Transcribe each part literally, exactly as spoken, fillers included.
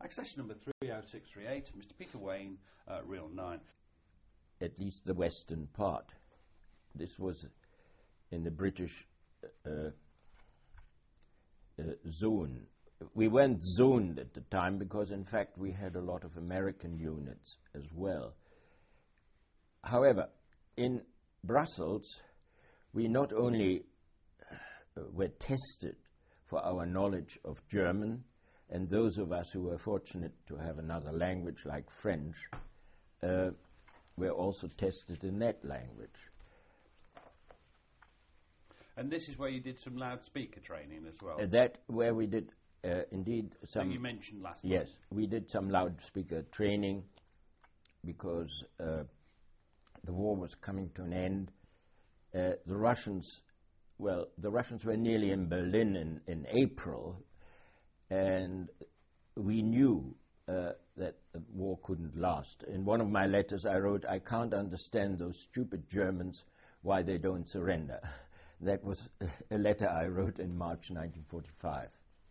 Accession number three oh six three eight, Mister Peter Wayne, uh, Reel nine. At least the western part. This was in the British uh, uh, zone. We weren't zoned at the time because, in fact, we had a lot of American units as well. However, in Brussels, we not only uh, were tested for our knowledge of German, and those of us who were fortunate to have another language like French uh, were also tested in that language. And this is where you did some loudspeaker training as well? Uh, that where we did uh, indeed some... That you mentioned last Yes, time. we did some loudspeaker training because uh, the war was coming to an end. Uh, the Russians, well, the Russians were nearly in Berlin in, in April, and we knew uh, that the war couldn't last. In one of my letters I wrote, I can't understand those stupid Germans, why they don't surrender. That was a letter I wrote in March nineteen forty-five.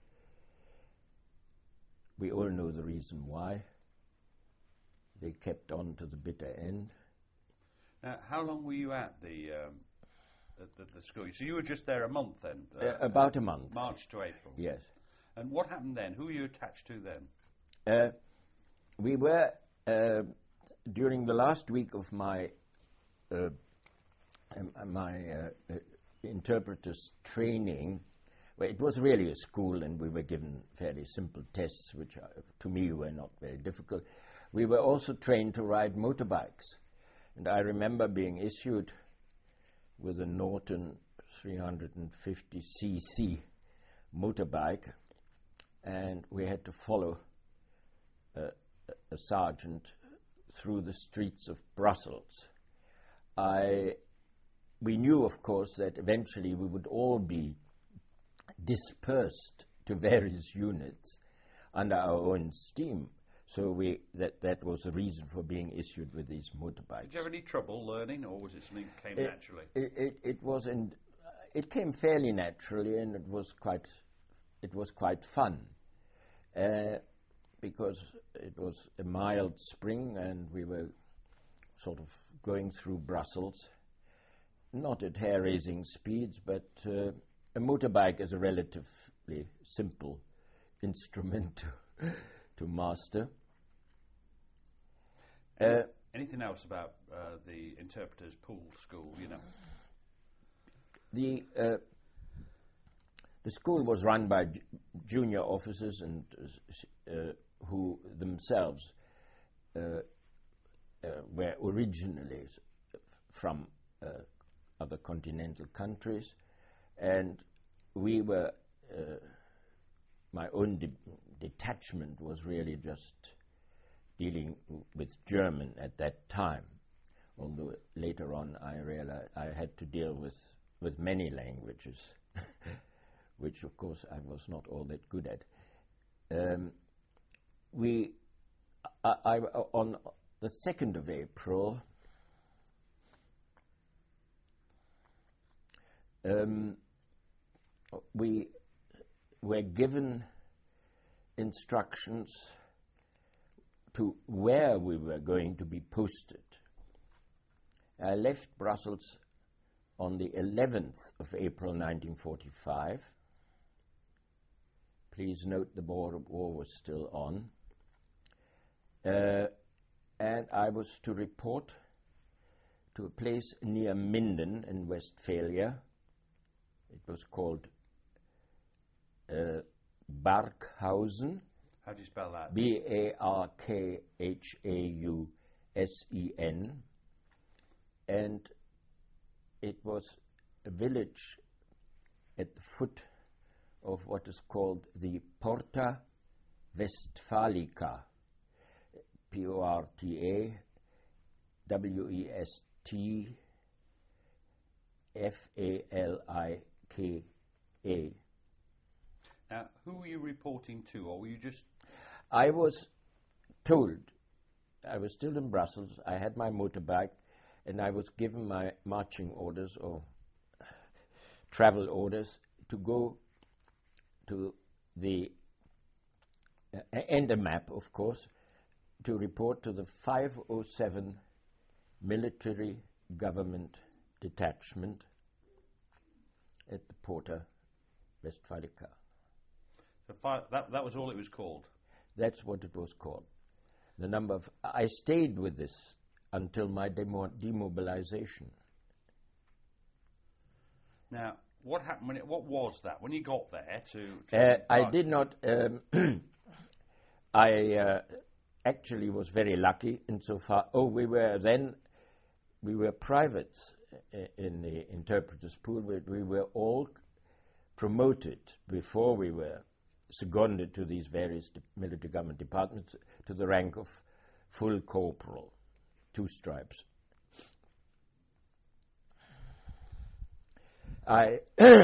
We all know the reason why. They kept on to the bitter end. Now, how long were you at the, um, at the, the school? So you were just there a month then? Uh, uh, about a month. March to April? Yes. And what happened then? Who were you attached to then? Uh, we were, uh, during the last week of my uh, um, my uh, uh, interpreter's training, well, it was really a school and we were given fairly simple tests, which uh, to me were not very difficult. We were also trained to ride motorbikes. And I remember being issued with a Norton three fifty c c motorbike, and we had to follow uh, a sergeant through the streets of Brussels. I, we knew, of course, that eventually we would all be dispersed to various units under our own steam. So we that that was the reason for being issued with these motorbikes. Did you have any trouble learning, or was it something that came it, naturally? It, it, it was in, it came fairly naturally, and it was quite it was quite fun uh, because it was a mild spring, and we were sort of going through Brussels, not at hair-raising speeds, but uh, a motorbike is a relatively simple instrument to, to master. Uh, Anything else about uh, the interpreter's pool school, you know? The uh, the school was run by j- junior officers and uh, who themselves uh, uh, were originally from uh, other continental countries, and we were. Uh, my own de- detachment was really just dealing with German at that time, although later on I realized I had to deal with, with many languages, which of course I was not all that good at. Um, we, I, I, on the second of April, um, we were given instructions to where we were going to be posted. I left Brussels on the eleventh of April nineteen forty-five. Please note the Boer War was still on. Uh, and I was to report to a place near Minden in Westphalia. It was called uh, Barkhausen. How do you spell that? B A R K H A U S E N. And it was a village at the foot of what is called the Porta Westfalica, P O R T A W E S T F A L I K A. Now, who were you reporting to, or were you just... I was told, I was still in Brussels, I had my motorbike, and I was given my marching orders or travel orders to go to the uh, and a map, of course, to report to the five oh seven military government detachment at the Porta Westfalica. So fi- that that was all it was called. That's what it was called. The number of I stayed with this until my demo- demobilization. Now, what happened when it, what was that when you got there to? to Uh, I Prague? did not. Um, I uh, actually was very lucky insofar. Oh, we were then. We were privates in the interpreters' pool. We, we were all promoted before we were seconded to these various de- military government departments to the rank of full corporal, two stripes. I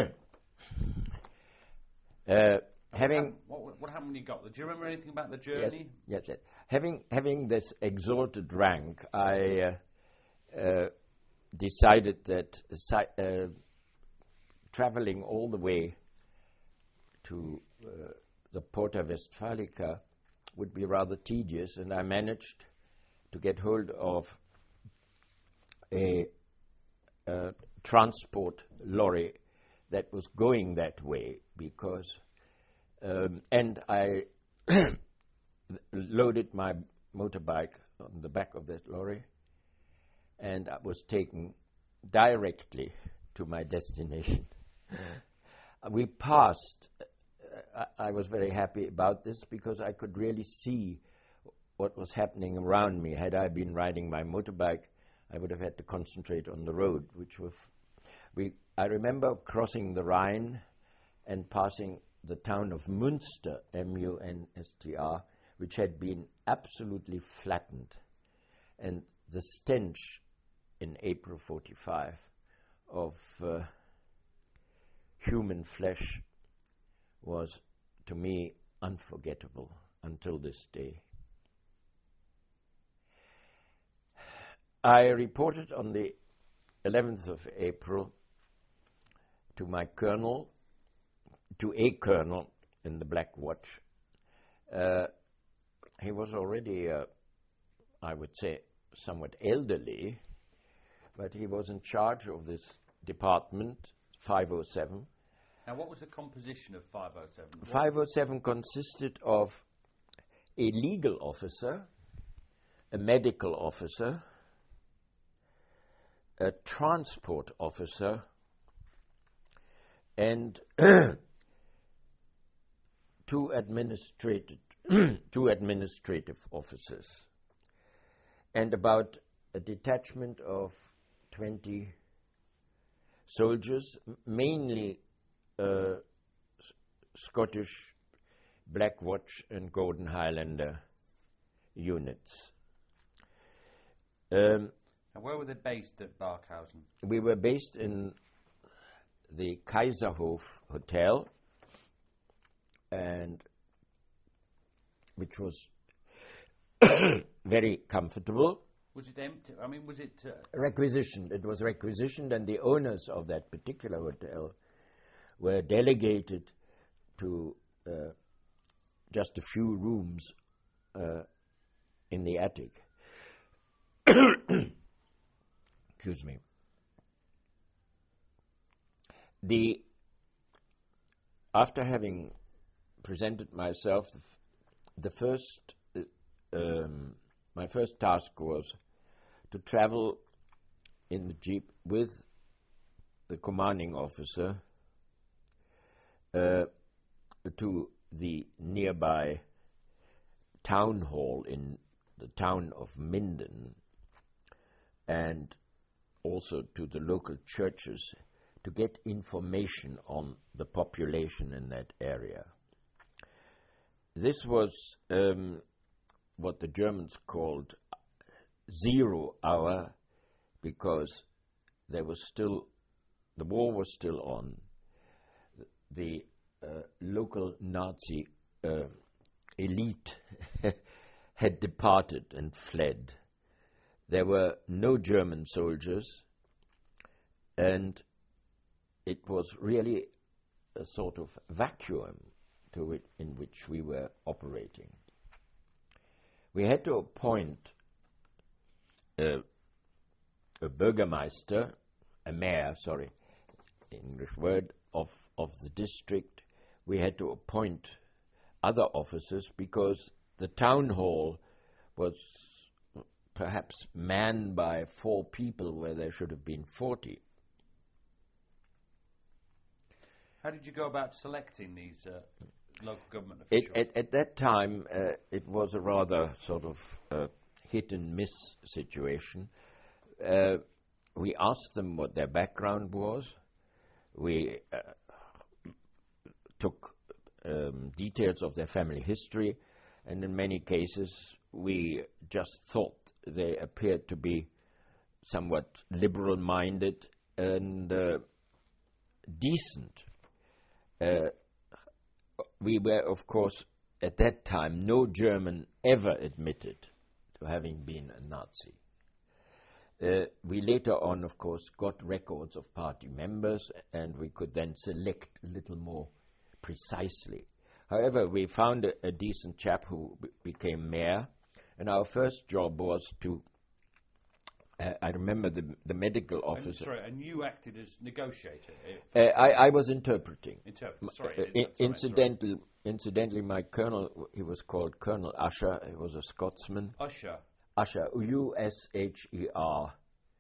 uh, having What, what, what happened when you got there? Do you remember anything about the journey? Yes, yes, yes. Having having this exalted rank, I uh, uh, decided that si- uh, traveling all the way to uh, the Porta Westfalica would be rather tedious, and I managed to get hold of a, a transport lorry that was going that way because, um, and I loaded my motorbike on the back of that lorry, and I was taken directly to my destination. We passed, uh, I, I was very happy about this because I could really see what was happening around me. Had I been riding my motorbike, I would have had to concentrate on the road, which was, we, I remember crossing the Rhine and passing the town of Münster, M U N S T R, which had been absolutely flattened. And the stench in April forty-five of uh, human flesh was, to me, unforgettable until this day. I reported on the eleventh of April to my colonel, to a colonel in the Black Watch. Uh, he was already, uh, I would say, somewhat elderly, but he was in charge of this department, five oh seven. Now, what was the composition of five oh seven? five oh seven consisted of a legal officer, a medical officer, a transport officer, and two administrative two administrative officers, and about a detachment of twenty soldiers, mainly uh, S- Scottish Black Watch and Golden Highlander units. Um, And where were they based at Barkhausen? we were based in the Kaiserhof Hotel, and which was very comfortable. Was it empty? I mean, was it... Uh, Requisitioned. It was requisitioned, and the owners of that particular hotel were delegated to uh, just a few rooms uh, in the attic. Excuse me. The after having presented myself, the first uh, um, my first task was to travel in the jeep with the commanding officer uh, to the nearby town hall in the town of Minden, and also to the local churches to get information on the population in that area. This was um, what the Germans called zero hour, because there was still, the war was still on. The uh, local Nazi uh, elite had departed and fled. There were no German soldiers, and it was really a sort of vacuum to which, in which we were operating. We had to appoint a, a Bürgermeister, a mayor, sorry, English word, of, of the district. We had to appoint other officers because the town hall was perhaps manned by four people where there should have been forty. How did you go about selecting these uh, local government It, officials? at, at that time, uh, it was a rather sort of uh, hit and miss situation. Uh, we asked them what their background was. We uh, took um, details of their family history, and in many cases we just thought they appeared to be somewhat liberal-minded and uh, decent. Uh, we were, of course, at that time, no German ever admitted to having been a Nazi. Uh, we later on, of course, got records of party members, and we could then select a little more precisely. However, we found a, a decent chap who b- became mayor, and our first job was to, uh, I remember the, the medical And, officer. sorry, and you acted as negotiator. Uh, I, I was interpreting. Interpreter. Sorry. Uh, it- in- that's all right, incidental, incidentally, my colonel, he was called Colonel Usher. He was a Scotsman. sorry. Usher. Usher, U S H E R.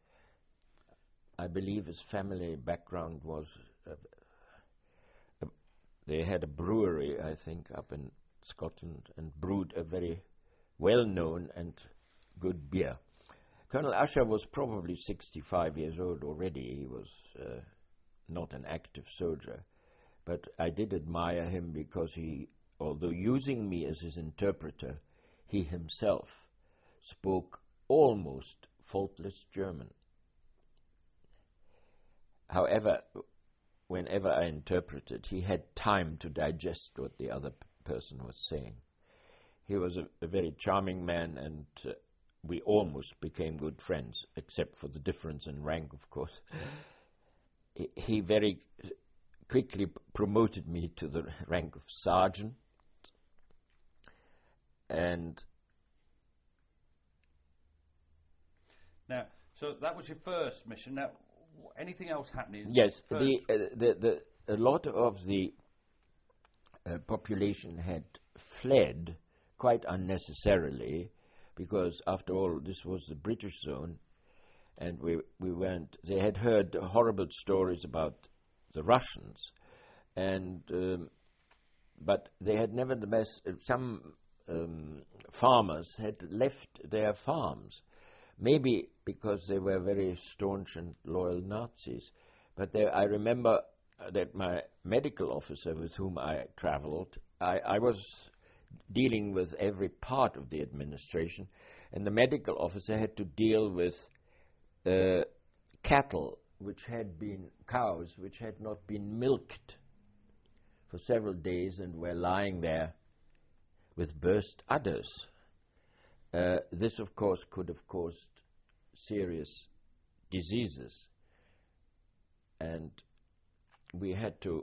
I believe his family background was, uh, uh, they had a brewery, I think, up in Scotland, and brewed a very well-known and good beer. Colonel Usher was probably sixty-five years old already. He was uh, not an active soldier, but I did admire him because he, although using me as his interpreter, he himself spoke almost faultless German. However, whenever I interpreted, he had time to digest what the other p- person was saying. He was a, a very charming man, and uh, we almost became good friends, except for the difference in rank, of course. he, he very quickly p- promoted me to the rank of sergeant, and Now, so that was your first mission. Now, w- anything else happening? yes, First, the, uh, the the a lot of the uh, population had fled quite unnecessarily, because after all, this was the British zone, and we we weren't. They had heard horrible stories about the Russians, and um, but they had nevertheless uh, some um, farmers had left their farms. Maybe because they were very staunch and loyal Nazis. But there, I remember that my medical officer with whom I traveled, I, I was dealing with every part of the administration, and the medical officer had to deal with uh, cattle which had been, cows which had not been milked for several days and were lying there with burst udders. Uh, this, of course, could have caused serious diseases, and we had to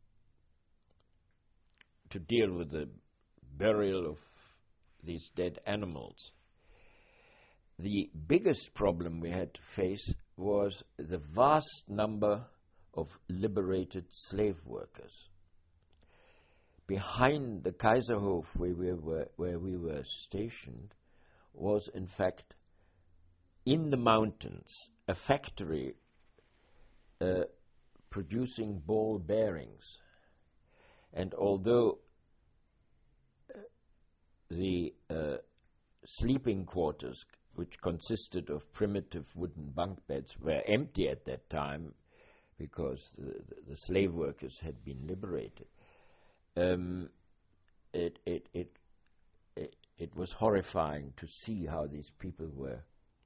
to deal with the burial of these dead animals. The biggest problem we had to face was the vast number of liberated slave workers. Behind the Kaiserhof, where we were, where we were stationed, was in fact in the mountains a factory uh, producing ball bearings. And although uh, the uh, sleeping quarters, which consisted of primitive wooden bunk beds, were empty at that time because the, the slave workers had been liberated, um, it, it, it, it, it was horrifying to see how these people were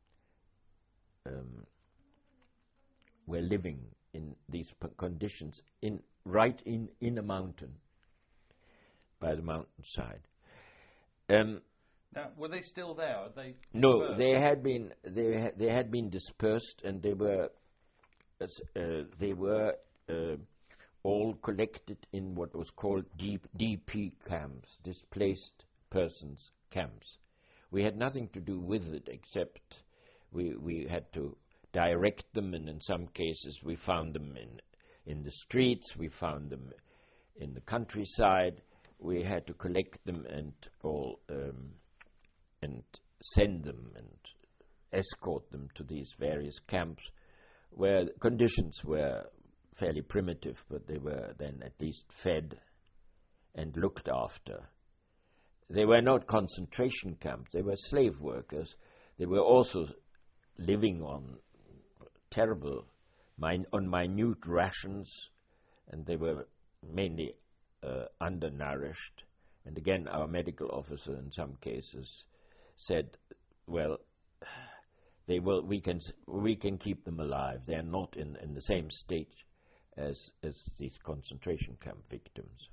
um, were living in these p- conditions in right in, in a mountain, by the mountainside. Um, now, were they still there? Are they no, dispersed? they had been they ha- they had been dispersed, and they were uh, they were uh, all collected in what was called D- DP camps, displaced persons camps. We had nothing to do with it except we, we had to direct them, and in some cases we found them in, in the streets, we found them in the countryside. We had to collect them and all um, and send them and escort them to these various camps where the conditions were fairly primitive, but they were then at least fed and looked after. They were not concentration camps, they were slave workers. They were also living on terrible, min- on minute rations, and they were mainly uh, undernourished. And again, our medical officer in some cases said, well, they will, we can we can keep them alive. They are not in, in the same state as as these concentration camp victims.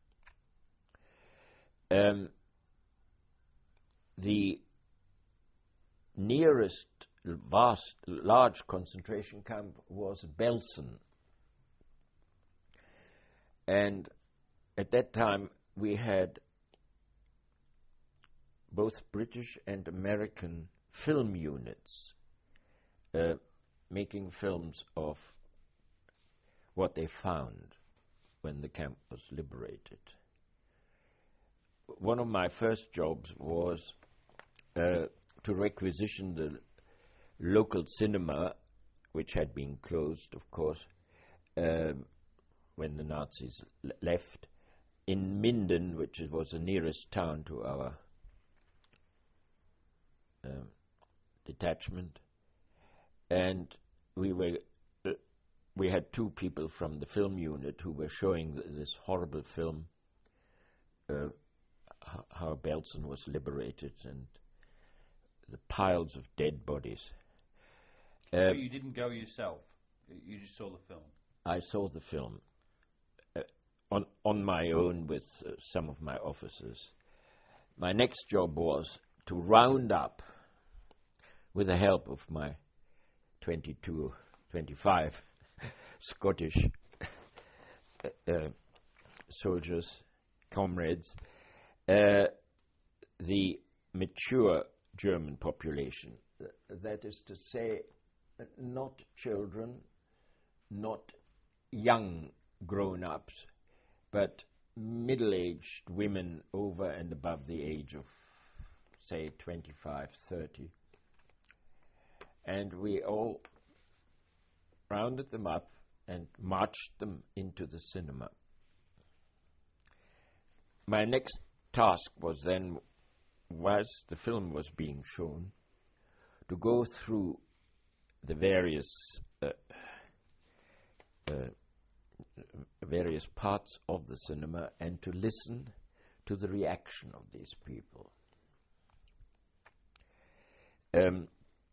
Um, the nearest vast, large concentration camp was Belsen. And at that time we had both British and American film units uh, making films of what they found when the camp was liberated. One of my first jobs was uh, to requisition the local cinema, which had been closed, of course, uh, when the Nazis l- left, in Minden, which was the nearest town to our uh, detachment, and we were uh, we had two people from the film unit who were showing th- this horrible film, uh, h- how Belsen was liberated and the piles of dead bodies. Uh, but you didn't go yourself. You just saw the film. I saw the film uh, on on my own with uh, some of my officers. My next job was to round up, with the help of my twenty-two, twenty-five Scottish uh, uh, soldiers, comrades, uh, the mature German population. Uh, that is to say, uh, not children, not young grown-ups, but middle-aged women over and above the age of, say, twenty-five, thirty. And we all rounded them up and marched them into the cinema. My next task was then, whilst the film was being shown, to go through the various uh, uh, various parts of the cinema and to listen to the reaction of these people. Um,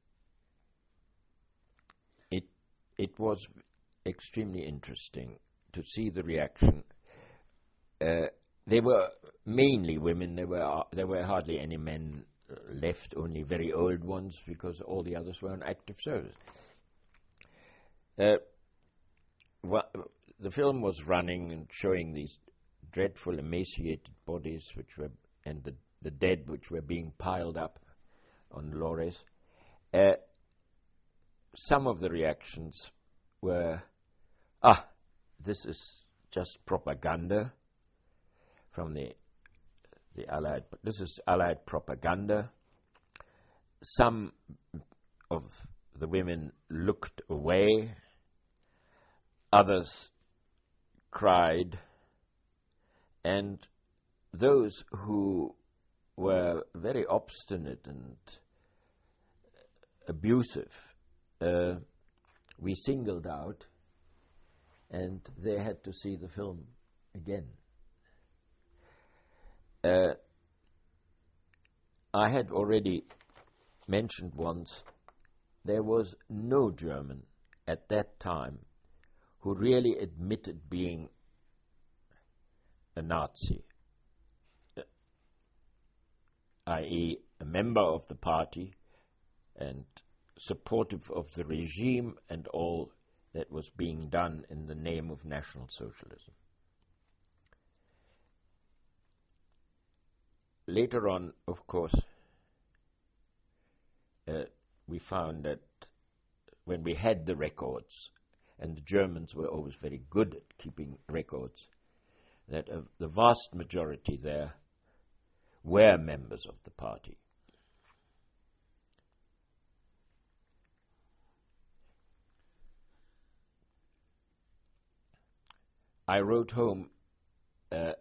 it it was extremely interesting to see the reaction. Uh, they were mainly women. There were uh, there were hardly any men uh, left. Only very old ones, because all the others were on active service. Uh, well, the film was running and showing these dreadful, emaciated bodies, which were and the the dead, which were being piled up on lorries. Uh, some of the reactions were, ah, this is just propaganda from the the Allied. This is Allied propaganda. Some of the women looked away. Others cried, and those who were very obstinate and abusive, uh, we singled out, and they had to see the film again. Uh, I had already mentioned once, there was no German at that time who really admitted being a Nazi, uh, that is a member of the party and supportive of the regime and all that was being done in the name of National Socialism. Later on, of course, uh, we found that when we had the records, and the Germans were always very good at keeping records, that uh, the vast majority there were members of the party. I wrote home uh,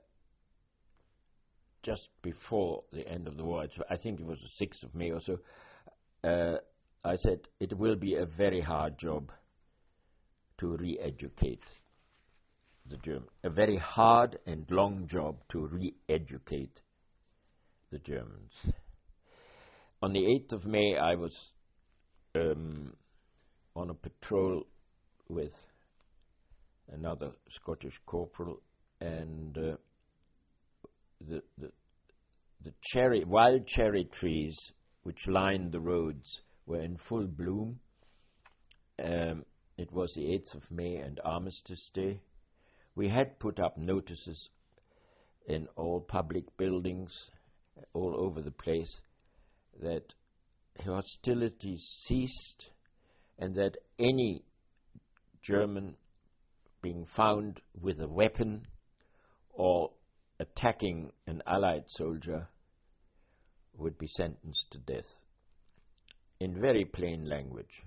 just before the end of the war, I think it was the sixth of May or so, uh, I said, it will be a very hard job to re-educate the German, a very hard and long job to re-educate the Germans. On the eighth of May, I was um, on a patrol with another Scottish corporal, and uh, the, the the cherry wild cherry trees which lined the roads were in full bloom. Um, it was the eighth of May and Armistice Day. We had put up notices in all public buildings all over the place that hostilities ceased and that any German being found with a weapon or attacking an Allied soldier would be sentenced to death. In very plain language.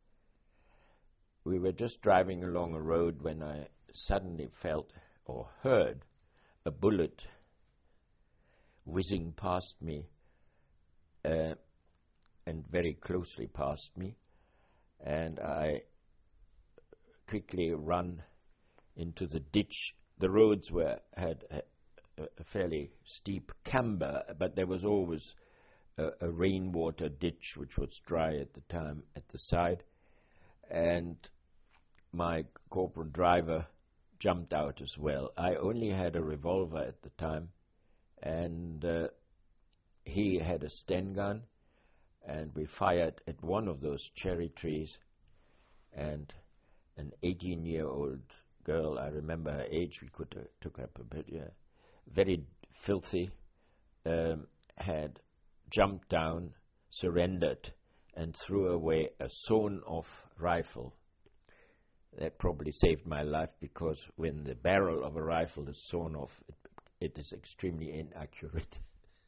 We were just driving along a road when I suddenly felt or heard a bullet whizzing past me uh, and very closely past me, and I quickly run into the ditch. The roads were had a, a fairly steep camber, but there was always a, a rainwater ditch which was dry at the time at the side, and my corporal driver jumped out as well. I only had a revolver at the time, and uh, he had a Sten gun, and we fired at one of those cherry trees, and an eighteen-year-old girl, I remember her age, we could uh, took up a bit, yeah, very filthy, um, had jumped down, surrendered, and threw away a sawn-off rifle. That probably saved my life, because when the barrel of a rifle is sawn off, it, it is extremely inaccurate.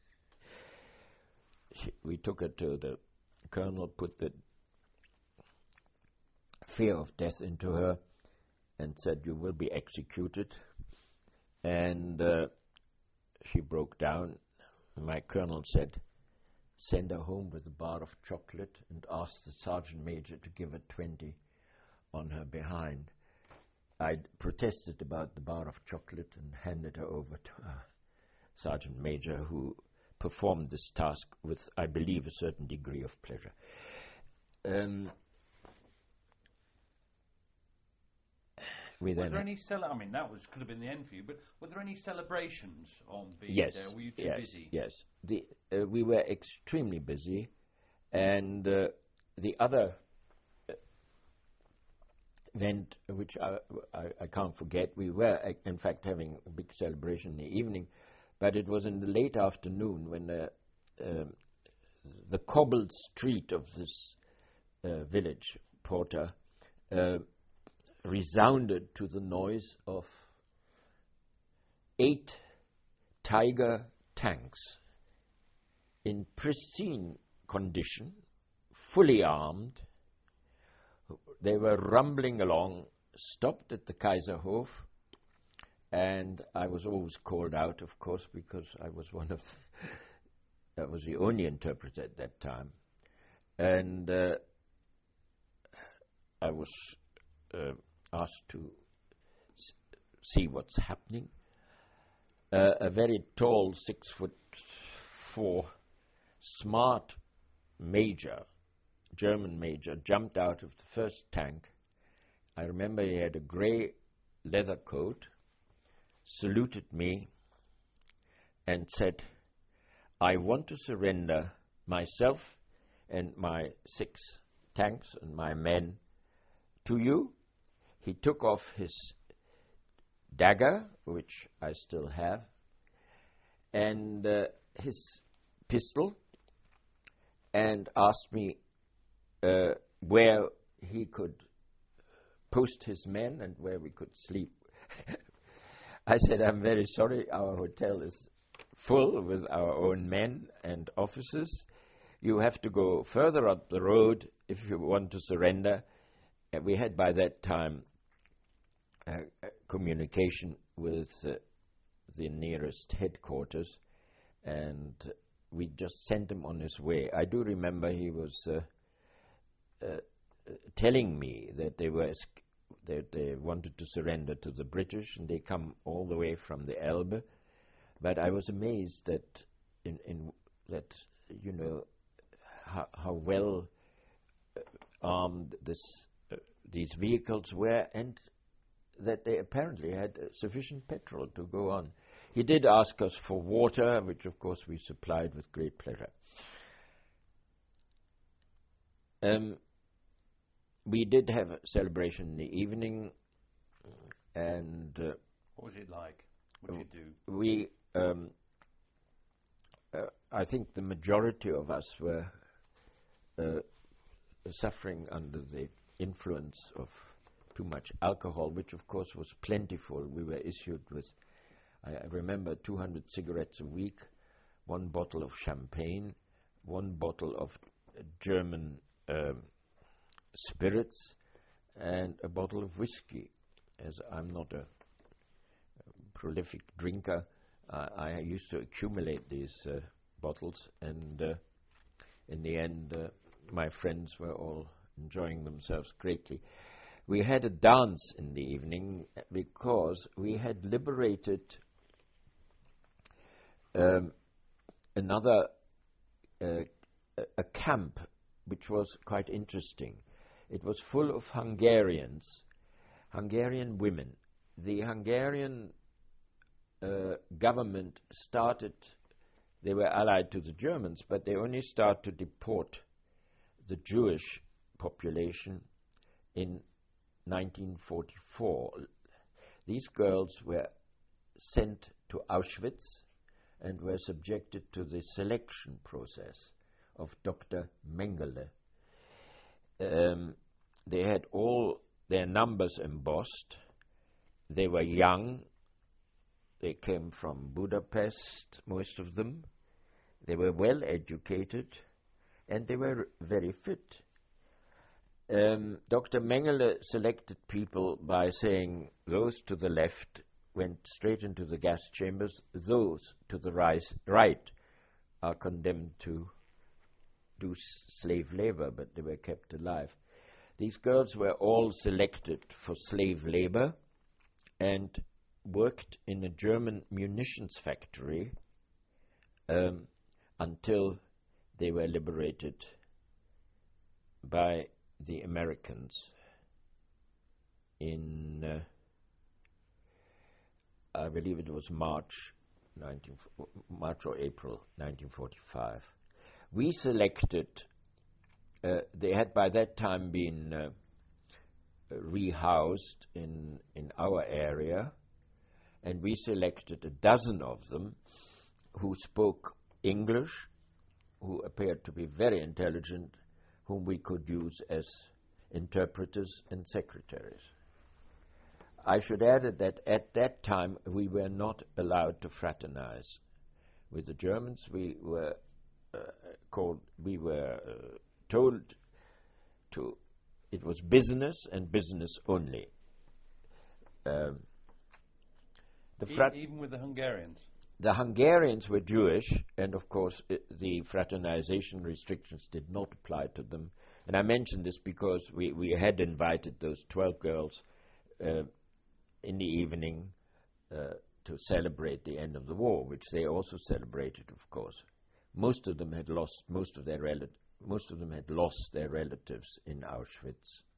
She, we took her to the colonel, put the fear of death into her, and said, "You will be executed." And uh, she broke down. My colonel said, "Send her home with a bar of chocolate and ask the sergeant major to give her twenty on her behind." I protested about the bar of chocolate and handed her over to a sergeant major, who performed this task with, I believe, a certain degree of pleasure. Um, was there any cele- I mean, that was could have been the end for you, but were there any celebrations on being yes, there? Were you too yes, busy? Yes, the, uh, we were extremely busy, and uh, the other event, which I, I, I can't forget, we were uh, in fact having a big celebration in the evening, but it was in the late afternoon when the, um, the cobbled street of this uh, village, Porta, uh, resounded to the noise of eight Tiger tanks in pristine condition, fully armed. They were rumbling along, stopped at the Kaiserhof, and I was always called out, of course, because I was one of the, I was the only interpreter at that time, and uh, I was uh, asked to s- see what's happening. Uh, a very tall, six foot four, smart major, German major, jumped out of the first tank. I remember he had a grey leather coat, saluted me, and said, "I want to surrender myself and my six tanks and my men to you he took off his dagger, which I still have, and uh, his pistol, and asked me uh, where he could post his men and where we could sleep. I said, I'm very sorry, our hotel is full with our own men and officers. You have to go further up the road if you want to surrender. And we had by that time uh, communication with uh, the nearest headquarters, and we just sent him on his way. I do remember he was uh, uh, telling me that they were that they wanted to surrender to the British, and they come all the way from the Elbe. But I was amazed that in, in that you know how, how well uh, armed this uh, these vehicles were, and that they apparently had uh, sufficient petrol to go on. He did ask us for water, which of course we supplied with great pleasure. Um, we did have a celebration in the evening, and uh, what was it like? What did you do? We, um, uh, I think, the majority of us were uh, suffering under the influence of too much alcohol, which of course was plentiful. We were issued with, I, I remember, two hundred cigarettes a week, one bottle of champagne, one bottle of uh, German um, spirits, and a bottle of whiskey. As I'm not a, a prolific drinker, uh, I used to accumulate these uh, bottles, and uh, in the end, uh, my friends were all enjoying themselves greatly. We had a dance in the evening because we had liberated um, another uh, a camp, which was quite interesting. It was full of Hungarians, Hungarian women. The Hungarian uh, government started, they were allied to the Germans, but they only started to deport the Jewish population in nineteen forty-four. These girls were sent to Auschwitz and were subjected to the selection process of Doctor Mengele. Um, they had all their numbers embossed. They were young. They came from Budapest, most of them. They were well educated, and they were very fit. Um, Doctor Mengele selected people by saying those to the left went straight into the gas chambers, those to the rise, right are condemned to do s- slave labor, but they were kept alive. These girls were all selected for slave labor and worked in a German munitions factory um, until they were liberated by the Americans in, uh, I believe it was March, nineteen, March or April nineteen forty-five. We selected, uh, they had by that time been uh, rehoused in, in our area, and we selected a dozen of them who spoke English, who appeared to be very intelligent, whom we could use as interpreters and secretaries. I should add that at that time we were not allowed to fraternize with the Germans. We were uh, called, we were uh, told to, it was business and business only. Um, the frat- e- even with the Hungarians? The Hungarians were Jewish, and of course I- the fraternization restrictions did not apply to them. And I mention this because we, we had invited those twelve girls uh, in the evening uh, to celebrate the end of the war, which they also celebrated, of course. Most of them had lost most of their rel- most of them had lost their relatives in Auschwitz